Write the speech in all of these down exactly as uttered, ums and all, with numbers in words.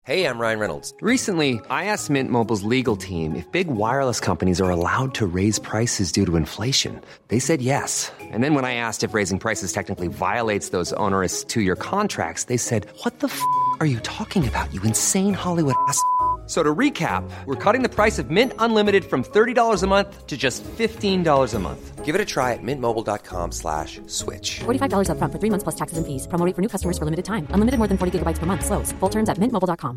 Hey, I'm Ryan Reynolds. Recently, I asked Mint Mobile's legal team if big wireless companies are allowed to raise prices due to inflation. They said yes. And then when I asked if raising prices technically violates those onerous two-year contracts, they said, "What the f*** are you talking about, you insane Hollywood ass f- So to recap, we're cutting the price of Mint Unlimited from thirty dollars a month to just fifteen dollars a month. Give it a try at mintmobile.com slash switch. forty-five dollars up front for three months plus taxes and fees. Promo rate for new customers for limited time. Unlimited more than forty gigabytes per month. Slows full terms at mint mobile dot com.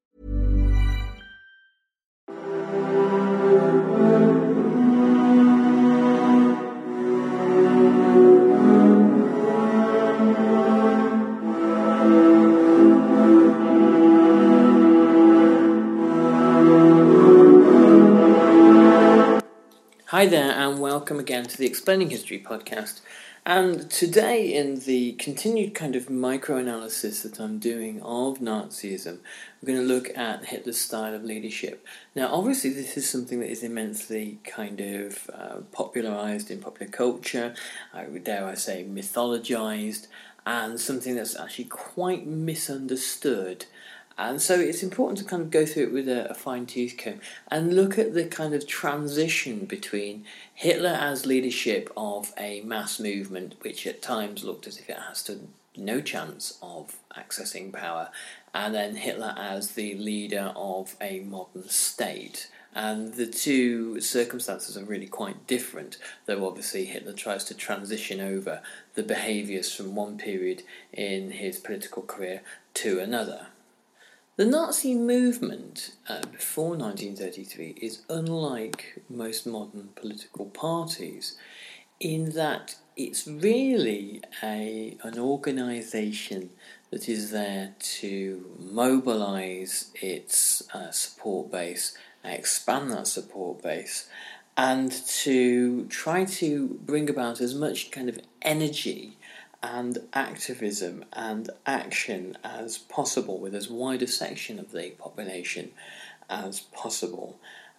Hi there, and welcome again to the Explaining History podcast. And today, in the continued kind of micro-analysis that I'm doing of Nazism, we're going to look at Hitler's style of leadership. Now, obviously, this is something that is immensely kind of uh, popularised in popular culture, I would dare I say mythologized, and something that's actually quite misunderstood. And so it's important to kind of go through it with a, a fine-tooth comb and look at the kind of transition between Hitler as leadership of a mass movement, which at times looked as if it has to no chance of accessing power, and then Hitler as the leader of a modern state. And the two circumstances are really quite different, though obviously Hitler tries to transition over the behaviours from one period in his political career to another. The Nazi movement uh, before nineteen thirty-three is unlike most modern political parties in that it's really a an organisation that is there to mobilise its uh, support base, expand that support base, and to try to bring about as much kind of energy and activism and action as possible with as wide a section of the population as possible.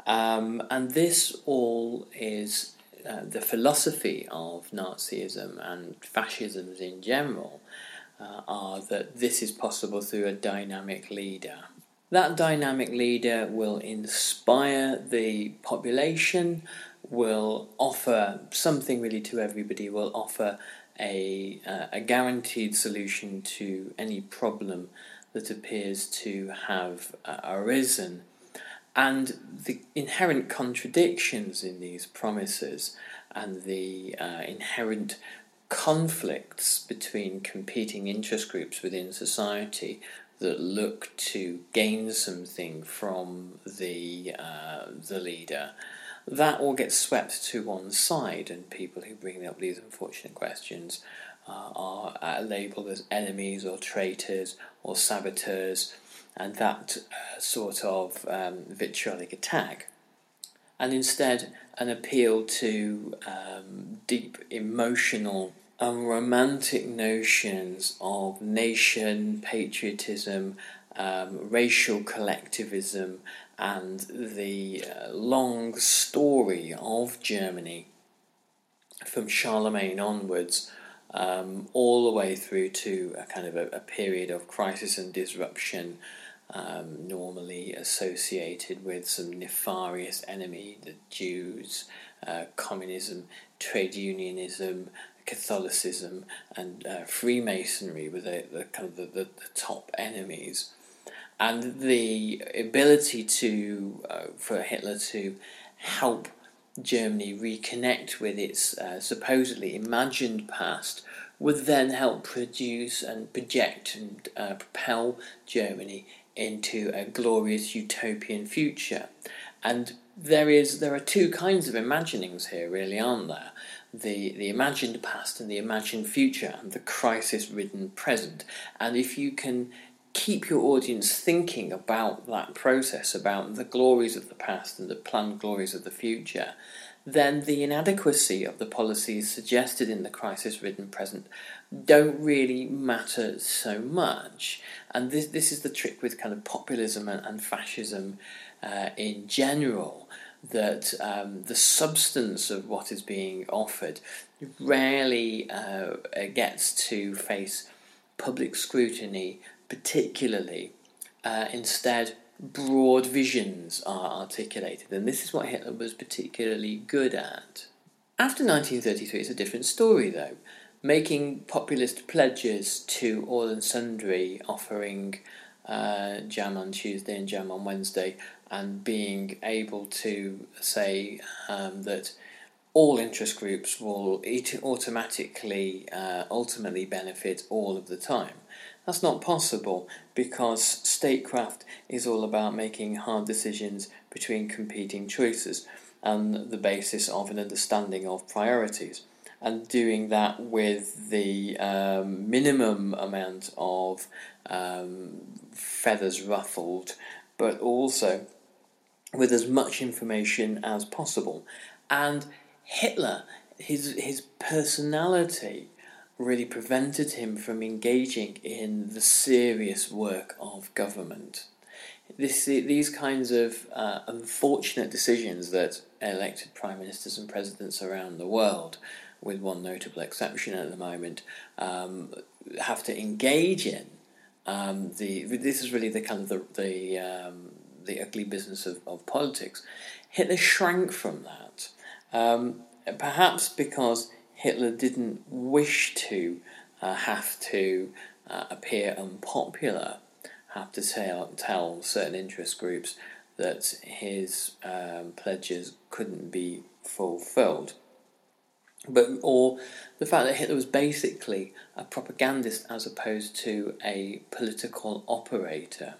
Um, and this all is uh, the philosophy of Nazism and fascism in general, uh, are that this is possible through a dynamic leader. That dynamic leader will inspire the population, will offer something really to everybody, will offer A, uh, a guaranteed solution to any problem that appears to have uh, arisen. And the inherent contradictions in these promises and the uh, inherent conflicts between competing interest groups within society that look to gain something from the uh, the leader, that all gets swept to one side, and people who bring up these unfortunate questions uh, are uh, labelled as enemies or traitors or saboteurs, and that uh, sort of um, vitriolic attack. And instead, an appeal to um, deep emotional and romantic notions of nation, patriotism, um, racial collectivism, and the uh, long story of Germany from Charlemagne onwards, um, all the way through to a kind of a, a period of crisis and disruption, um, normally associated with some nefarious enemy, the Jews, uh, communism, trade unionism, Catholicism, and uh, Freemasonry were the, the kind of the, the, the top enemies. And the ability to uh, for Hitler to help Germany reconnect with its uh, supposedly imagined past would then help produce and project and uh, propel Germany into a glorious utopian future. And there is there are two kinds of imaginings here, really, aren't there? The the imagined past and the imagined future, and the crisis-ridden present. And if you can keep your audience thinking about that process, about the glories of the past and the planned glories of the future, then the inadequacy of the policies suggested in the crisis-ridden present don't really matter so much. And this this is the trick with kind of populism and, and fascism uh, in general, that um, the substance of what is being offered rarely uh, gets to face public scrutiny, particularly Uh, instead, broad visions are articulated, and this is what Hitler was particularly good at. After nineteen thirty-three, it's a different story, though. Making populist pledges to all and sundry, offering uh, jam on Tuesday and jam on Wednesday, and being able to say um, that all interest groups will automatically, uh, ultimately benefit all of the time. That's not possible, because statecraft is all about making hard decisions between competing choices on the basis of an understanding of priorities, and doing that with the um, minimum amount of um, feathers ruffled, but also with as much information as possible. And Hitler, his his personality really prevented him from engaging in the serious work of government. This, these kinds of uh, unfortunate decisions that elected prime ministers and presidents around the world, with one notable exception at the moment, um, have to engage in. Um, the this is really the kind of the the, um, the ugly business of, of politics. Hitler shrank from that, um, perhaps because Hitler didn't wish to uh, have to uh, appear unpopular, have to tell, tell certain interest groups that his um, pledges couldn't be fulfilled. But or the fact that Hitler was basically a propagandist as opposed to a political operator.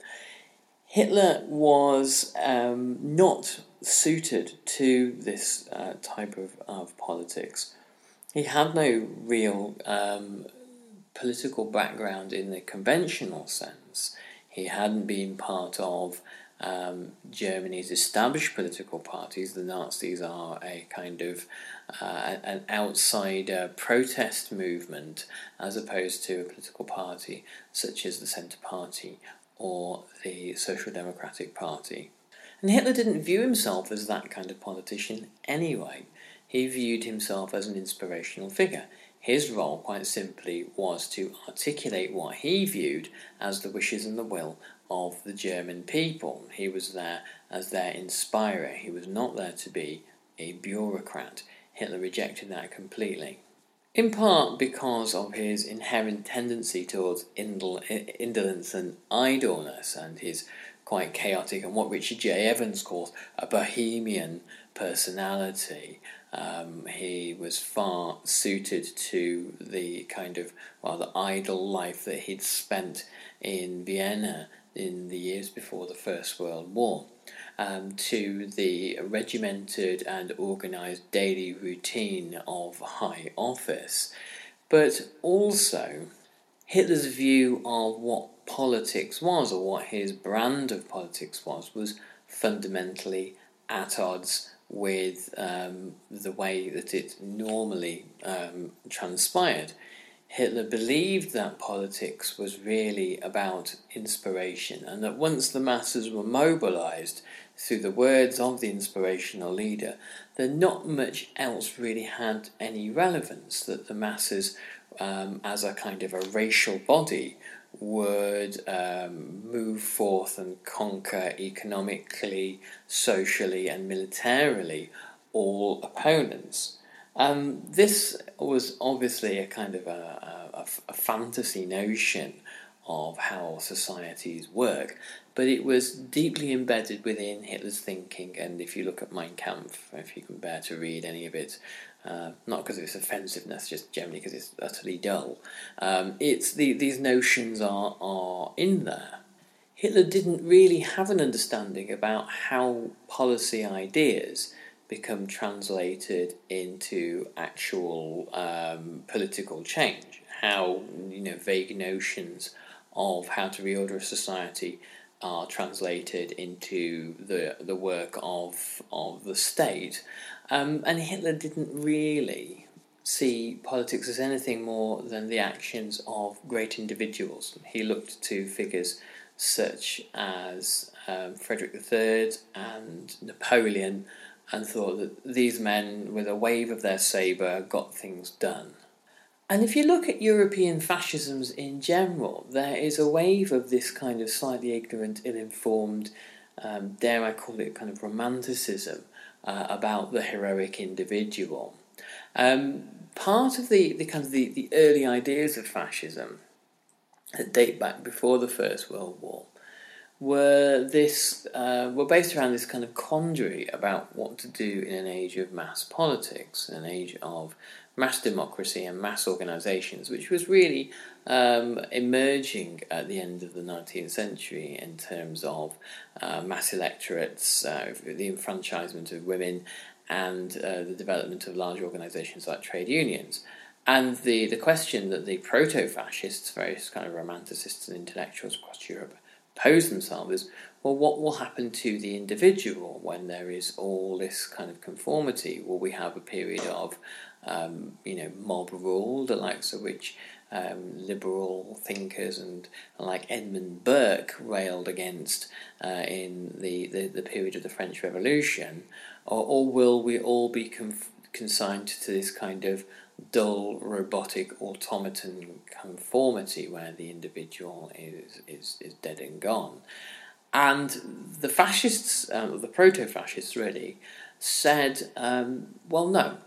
Hitler was um, not suited to this uh, type of, of politics. He had no real um, political background in the conventional sense. He hadn't been part of um, Germany's established political parties. The Nazis are a kind of uh, an outsider protest movement, as opposed to a political party such as the Centre Party or the Social Democratic Party. And Hitler didn't view himself as that kind of politician anyway. He viewed himself as an inspirational figure. His role, quite simply, was to articulate what he viewed as the wishes and the will of the German people. He was there as their inspirer. He was not there to be a bureaucrat. Hitler rejected that completely. In part because of his inherent tendency towards indol- indolence and idleness, and his quite chaotic and what Richard J. Evans calls a bohemian personality. Um, he was far suited to the kind of rather idle life that he'd spent in Vienna in the years before the First World War, um, to the regimented and organised daily routine of high office, but also Hitler's view of what politics was, or what his brand of politics was, was fundamentally at odds with um, the way that it normally um, transpired. Hitler believed that politics was really about inspiration, and that once the masses were mobilised through the words of the inspirational leader, then not much else really had any relevance, that the masses, um, as a kind of a racial body, would um, move forth and conquer economically, socially and militarily all opponents. Um, this was obviously a kind of a, a, a fantasy notion of how societies work, but it was deeply embedded within Hitler's thinking. And if you look at Mein Kampf, if you can bear to read any of it, uh, not because of its offensiveness, just generally because it's utterly dull, um, it's the, these notions are, are in there. Hitler didn't really have an understanding about how policy ideas become translated into actual um, political change, how, you know, vague notions of how to reorder a society are translated into the the work of of the state. Um, and Hitler didn't really see politics as anything more than the actions of great individuals. He looked to figures such as um, Frederick the Third and Napoleon, and thought that these men, with a wave of their sabre, got things done. And if you look at European fascisms in general, there is a wave of this kind of slightly ignorant, ill-informed, um, dare I call it kind of romanticism uh, about the heroic individual. Um, part of the, the kind of the, the early ideas of fascism that date back before the First World War were this uh, were based around this kind of quandary about what to do in an age of mass politics, an age of mass democracy and mass organisations, which was really um, emerging at the end of the nineteenth century in terms of uh, mass electorates, uh, the enfranchisement of women, and uh, the development of large organisations like trade unions. And the, the question that the proto-fascists, various kind of romanticists and intellectuals across Europe, pose themselves is, well, what will happen to the individual when there is all this kind of conformity? Will we have a period of, um, you know, mob rule, the likes of which um, liberal thinkers and like Edmund Burke railed against uh, in the, the, the period of the French Revolution, or, or will we all be conf- consigned to this kind of dull, robotic, automaton conformity where the individual is, is, is dead and gone? And the fascists, um, the proto-fascists really, said, um, well, no.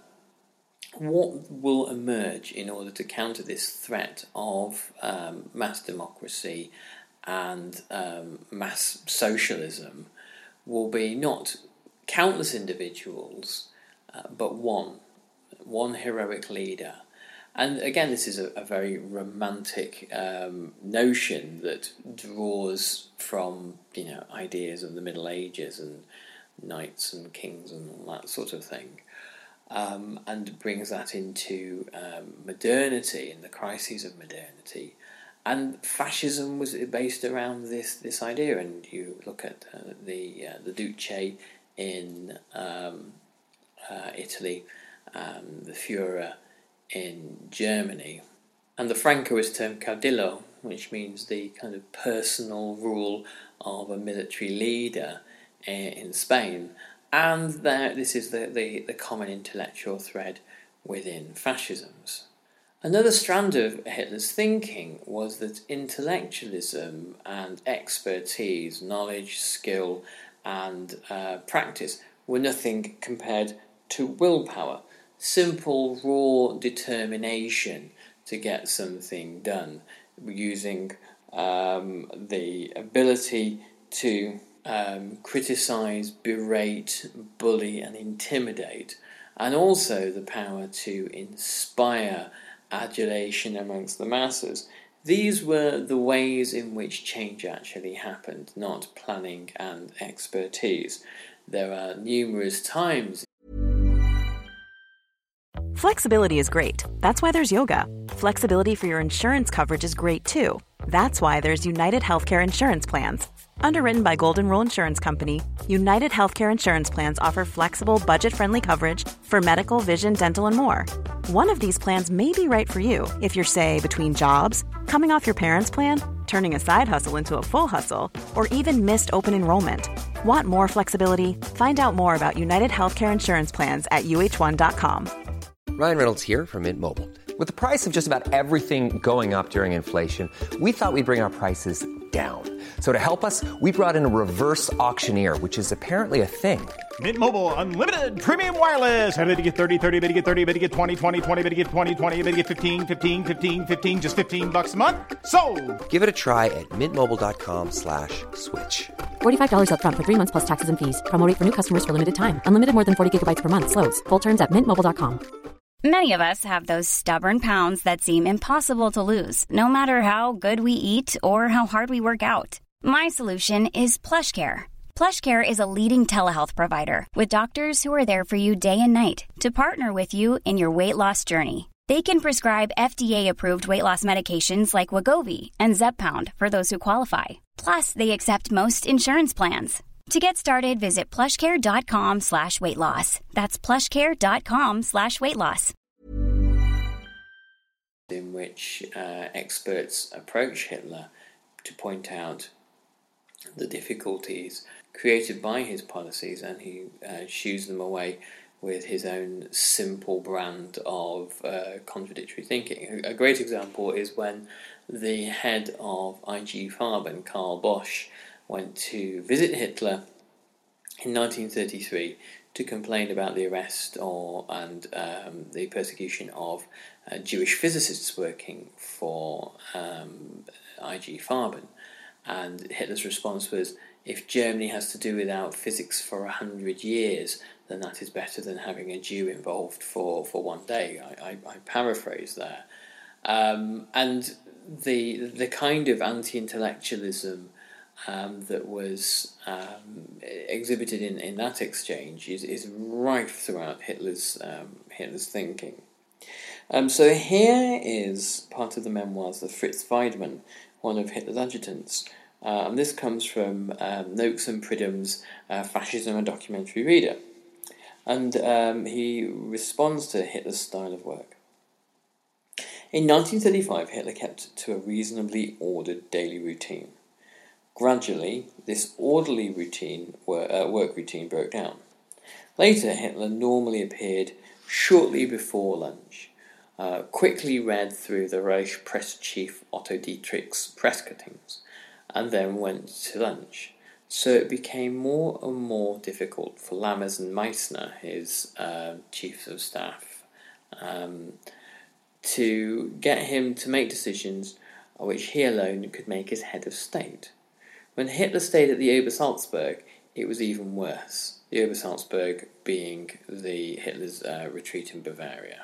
What will emerge in order to counter this threat of um, mass democracy and um, mass socialism will be not countless individuals, uh, but one, one heroic leader. And again, this is a, a very romantic um, notion that draws from, you know, ideas of the Middle Ages and knights and kings and all that sort of thing, um, and brings that into um, modernity and the crises of modernity. And fascism was based around this this idea. And you look at uh, the uh, the Duce in um, uh, Italy, um, the Führer in Germany, and the Francoist term caudillo, which means the kind of personal rule of a military leader in Spain. And there, this is the, the, the common intellectual thread within fascisms. Another strand of Hitler's thinking was that intellectualism and expertise, knowledge, skill, and uh, practice were nothing compared to willpower. Simple, raw determination to get something done, using um, the ability to um, criticise, berate, bully and intimidate, and also the power to inspire adulation amongst the masses. These were the ways in which change actually happened, not planning and expertise. There are numerous times. Flexibility is great. That's why there's yoga. Flexibility for your insurance coverage is great too. That's why there's United Healthcare Insurance Plans. Underwritten by Golden Rule Insurance Company, United Healthcare Insurance Plans offer flexible, budget-friendly coverage for medical, vision, dental, and more. One of these plans may be right for you if you're, say, between jobs, coming off your parents' plan, turning a side hustle into a full hustle, or even missed open enrollment. Want more flexibility? Find out more about United Healthcare Insurance Plans at U H one dot com. Ryan Reynolds here from Mint Mobile. With the price of just about everything going up during inflation, we thought we'd bring our prices down. So to help us, we brought in a reverse auctioneer, which is apparently a thing. Mint Mobile Unlimited Premium Wireless. How to get thirty, thirty, bit to get thirty, bit to get twenty, twenty, twenty, bit to get twenty, twenty, bit to get fifteen, fifteen, fifteen, fifteen, just fifteen bucks a month? Sold! Give it a try at mintmobile.com slash switch. forty-five dollars up front for three months plus taxes and fees. Promo rate for new customers for limited time. Unlimited more than forty gigabytes per month. Slows full terms at mint mobile dot com. Many of us have those stubborn pounds that seem impossible to lose, no matter how good we eat or how hard we work out. My solution is PlushCare. PlushCare is a leading telehealth provider with doctors who are there for you day and night to partner with you in your weight loss journey. They can prescribe F D A-approved weight loss medications like Wegovy and Zepbound for those who qualify. Plus, they accept most insurance plans. To get started, visit plushcare.com slash weight loss. That's plushcare.com slash weight loss. In which uh, experts approach Hitler to point out the difficulties created by his policies, and he uh, shoos them away with his own simple brand of uh, contradictory thinking. A great example is when the head of I G Farben, Karl Bosch, went to visit Hitler in nineteen thirty-three to complain about the arrest or and um, the persecution of uh, Jewish physicists working for um, I G Farben. And Hitler's response was, if Germany has to do without physics for a hundred years, then that is better than having a Jew involved for, for one day. I, I, I paraphrase there. Um, and the the kind of anti-intellectualism um, that was um, exhibited in, in that exchange is, is rife throughout Hitler's um, Hitler's thinking. Um, so here is part of the memoirs of Fritz Weidmann, one of Hitler's adjutants. Uh, and this comes from um, Noakes and Pridham's uh, Fascism, a Documentary Reader. And um, he responds to Hitler's style of work. In nineteen thirty-five, Hitler kept to a reasonably ordered daily routine. Gradually, this orderly routine work, uh, work routine broke down. Later, Hitler normally appeared shortly before lunch, uh, quickly read through the Reich press chief Otto Dietrich's press cuttings, and then went to lunch. So it became more and more difficult for Lammers and Meissner, his uh, chiefs of staff, um, to get him to make decisions which he alone could make as head of state. When Hitler stayed at the Obersalzberg, it was even worse, the Obersalzberg being the Hitler's uh, retreat in Bavaria.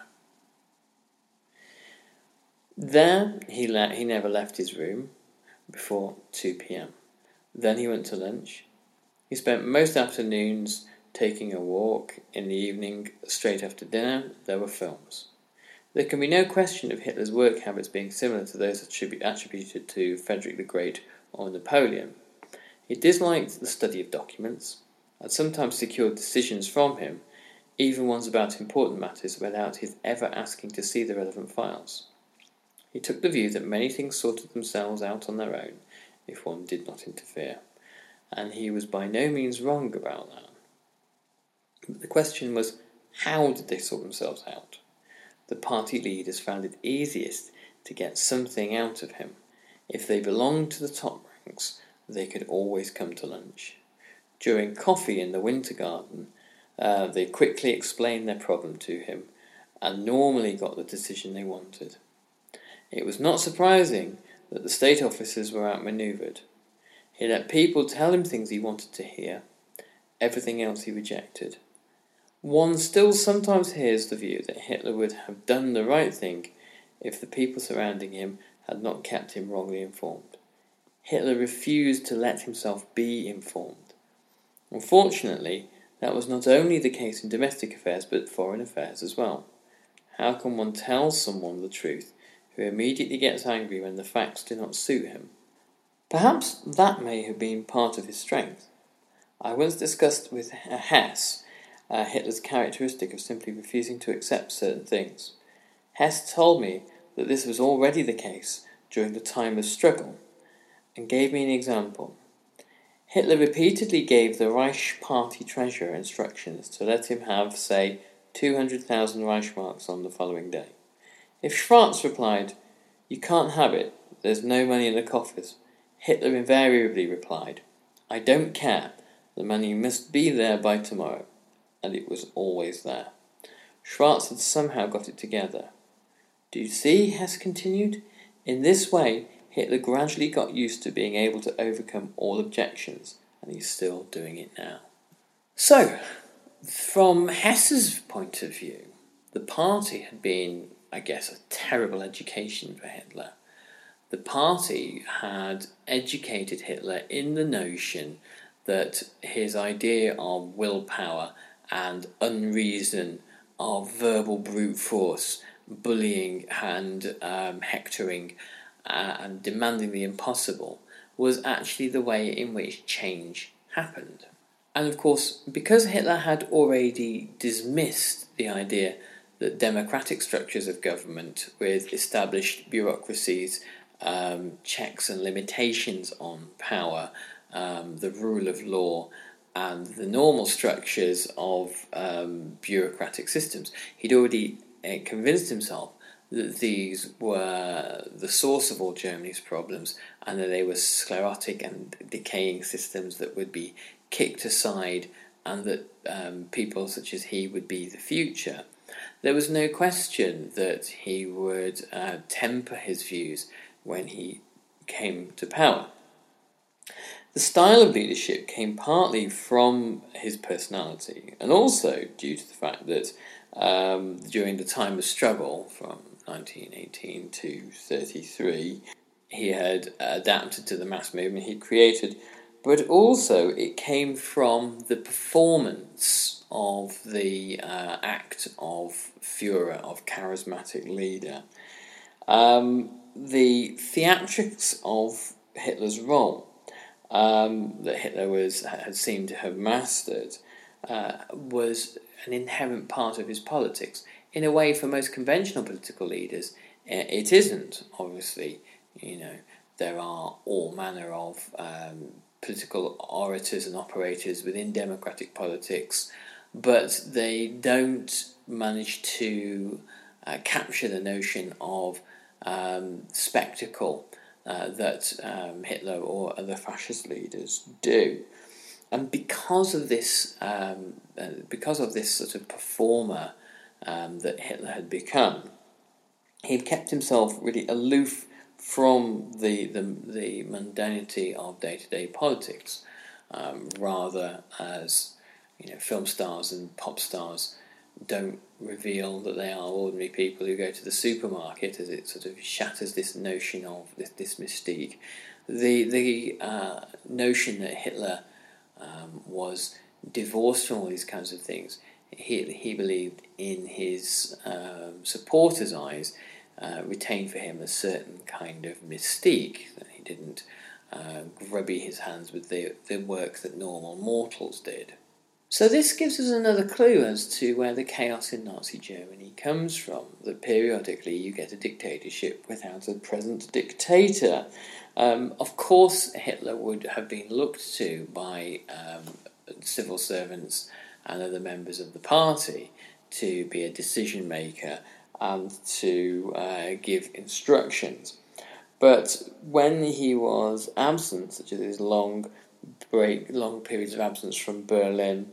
There, he, le- he never left his room before two p.m. Then he went to lunch. He spent most afternoons taking a walk. In the evening, straight after dinner, there were films. There can be no question of Hitler's work habits being similar to those attribu- attributed to Frederick the Great or Napoleon. He disliked the study of documents, and sometimes secured decisions from him, even ones about important matters, without his ever asking to see the relevant files. He took the view that many things sorted themselves out on their own, if one did not interfere, and he was by no means wrong about that. But the question was, how did they sort themselves out? The party leaders found it easiest to get something out of him. If they belonged to the top ranks, they could always come to lunch. During coffee in the Winter Garden, uh, they quickly explained their problem to him, and normally got the decision they wanted. It was not surprising that the state officers were outmanoeuvred. He let people tell him things he wanted to hear. Everything else he rejected. One still sometimes hears the view that Hitler would have done the right thing if the people surrounding him had not kept him wrongly informed. Hitler refused to let himself be informed. Unfortunately, that was not only the case in domestic affairs but foreign affairs as well. How can one tell someone the truth who immediately gets angry when the facts do not suit him? Perhaps that may have been part of his strength. I once discussed with Hess uh, Hitler's characteristic of simply refusing to accept certain things. Hess told me that this was already the case during the time of struggle, and gave me an example. Hitler repeatedly gave the Reich Party treasurer instructions to let him have, say, two hundred thousand Reichsmarks on the following day. If Schwarz replied, "You can't have it, there's no money in the coffers," Hitler invariably replied, "I don't care, the money must be there by tomorrow," and it was always there. Schwarz had somehow got it together. Do you see, Hess continued? In this way, Hitler gradually got used to being able to overcome all objections, and he's still doing it now. So, from Hess's point of view, the party had been, I guess, a terrible education for Hitler. The party had educated Hitler in the notion that his idea of willpower and unreason, of verbal brute force, bullying and um, hectoring, Uh, and demanding the impossible, was actually the way in which change happened. And of course, because Hitler had already dismissed the idea that democratic structures of government with established bureaucracies, um, checks and limitations on power, um, the rule of law, and the normal structures of um, bureaucratic systems. He'd already uh, convinced himself that these were the source of all Germany's problems, and that they were sclerotic and decaying systems that would be kicked aside, and that um, people such as he would be the future. There was no question that he would uh, temper his views when he came to power. The style of leadership came partly from his personality, and also due to the fact that um, during the time of struggle from nineteen eighteen to thirty-three, he had adapted to the mass movement he'd created, but also it came from the performance of the uh, act of Führer, of charismatic leader. Um, the theatrics of Hitler's role um, that Hitler was had seemed to have mastered uh, was an inherent part of his politics. In a way, for most conventional political leaders, it isn't. Obviously, you know, there are all manner of um, political orators and operators within democratic politics, but they don't manage to uh, capture the notion of um, spectacle uh, that um, Hitler or other fascist leaders do. And because of this, um, uh, because of this sort of performer um, that Hitler had become, he'd kept himself really aloof from the the, the mundanity of day-to-day politics, um, rather as, you know, film stars and pop stars don't reveal that they are ordinary people who go to the supermarket, as it sort of shatters this notion of this, this mystique. The the uh, notion that Hitler um, was divorced from all these kinds of things, he he believed in his um, supporters' eyes, uh, retained for him a certain kind of mystique, that he didn't uh, grubby his hands with the, the work that normal mortals did. So this gives us another clue as to where the chaos in Nazi Germany comes from, that periodically you get a dictatorship without a present dictator. Um, of course, Hitler would have been looked to by um, civil servants and other members of the party to be a decision maker and to uh, give instructions. But when he was absent, such as his long break, long periods of absence from Berlin,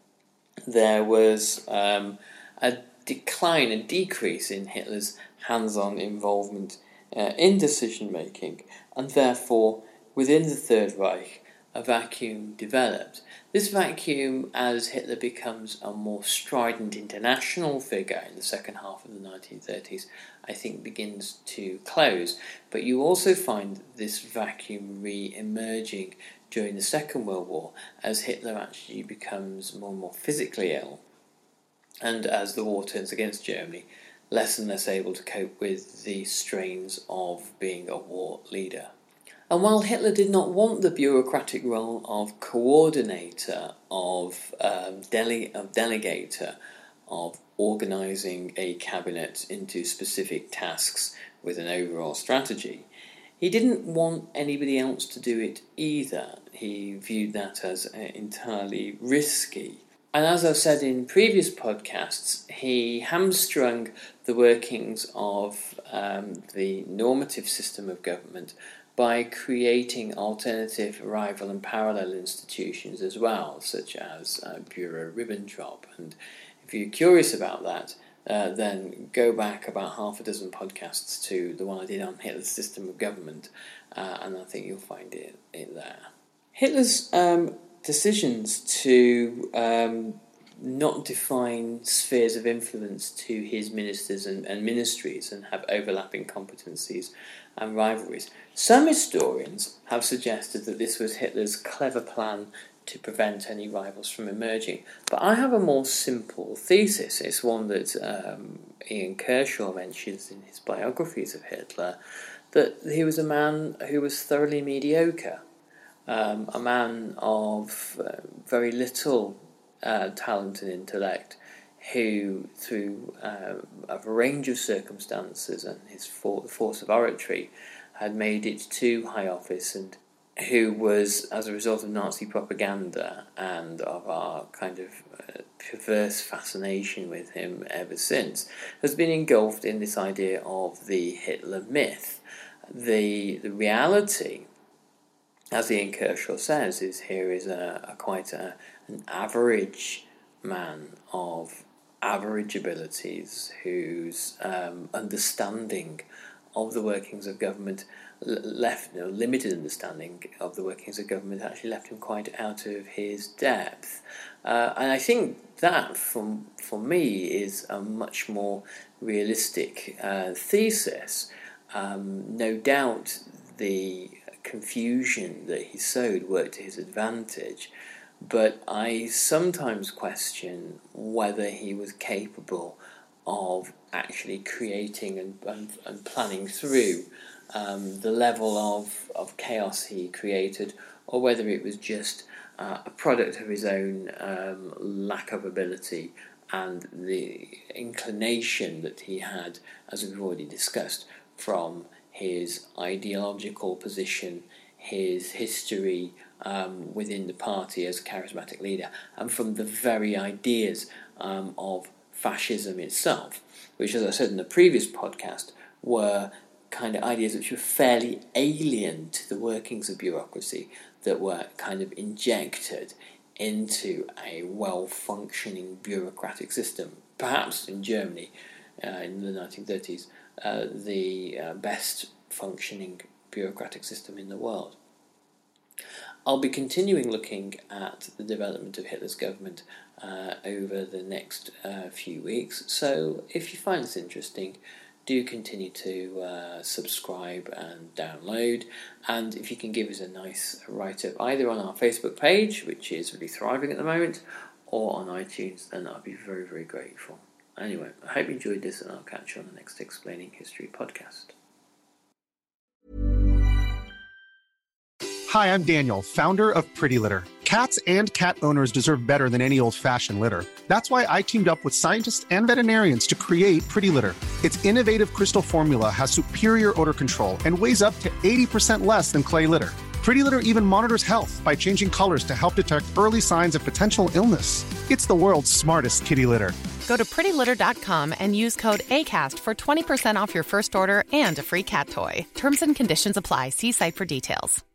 there was um, a decline, a decrease in Hitler's hands-on involvement uh, in decision-making, and therefore, within the Third Reich, a vacuum developed. This vacuum, as Hitler becomes a more strident international figure in the second half of the nineteen thirties, I think begins to close. But you also find this vacuum re-emerging during the Second World War, as Hitler actually becomes more and more physically ill, and as the war turns against Germany, less and less able to cope with the strains of being a war leader. And while Hitler did not want the bureaucratic role of coordinator, of, um, dele- of delegator, of organising a cabinet into specific tasks with an overall strategy, he didn't want anybody else to do it either. He viewed that as uh, entirely risky. And as I've said in previous podcasts, he hamstrung the workings of um, the normative system of government by creating alternative, rival and parallel institutions as well, such as uh, Bureau Ribbentrop. And if you're curious about that, uh, then go back about half a dozen podcasts to the one I did on Hitler's system of government, uh, and I think you'll find it, it there. Hitler's um, decisions to um, not define spheres of influence to his ministers and, and ministries and have overlapping competencies and rivalries. Some historians have suggested that this was Hitler's clever plan to prevent any rivals from emerging. But I have a more simple thesis. It's one that um, Ian Kershaw mentions in his biographies of Hitler, that he was a man who was thoroughly mediocre, um, a man of uh, very little uh, talent and intellect, who, through uh, a range of circumstances and his for- force of oratory, had made it to high office and who was, as a result of Nazi propaganda and of our kind of uh, perverse fascination with him ever since, has been engulfed in this idea of the Hitler myth. The the reality, as Ian Kershaw says, is here is a, a quite a, an average man of average abilities whose um, understanding of the workings of government left, you know, limited understanding of the workings of government actually left him quite out of his depth. Uh, and I think that, for, for me, is a much more realistic uh, thesis. Um, no doubt the confusion that he sowed worked to his advantage, but I sometimes question whether he was capable of actually creating and, and, and planning through um, the level of, of chaos he created, or whether it was just uh, a product of his own um, lack of ability and the inclination that he had, as we've already discussed, from his ideological position, his history um, within the party as a charismatic leader, and from the very ideas um, of fascism itself, which, as I said in the previous podcast, were kind of ideas which were fairly alien to the workings of bureaucracy, that were kind of injected into a well-functioning bureaucratic system. Perhaps in Germany, uh, in the nineteen thirties, uh, the uh, best functioning bureaucratic system in the world. I'll be continuing looking at the development of Hitler's government uh, over the next uh, few weeks, so if you find this interesting, do continue to uh, subscribe and download, and if you can give us a nice write-up either on our Facebook page, which is really thriving at the moment, or on iTunes, then I'll be very, very grateful. Anyway, I hope you enjoyed this, and I'll catch you on the next Explaining History podcast. Hi, I'm Daniel, founder of Pretty Litter. Cats and cat owners deserve better than any old-fashioned litter. That's why I teamed up with scientists and veterinarians to create Pretty Litter. Its innovative crystal formula has superior odor control and weighs up to eighty percent less than clay litter. Pretty Litter even monitors health by changing colors to help detect early signs of potential illness. It's the world's smartest kitty litter. Go to pretty litter dot com and use code ACAST for twenty percent off your first order and a free cat toy. Terms and conditions apply. See site for details.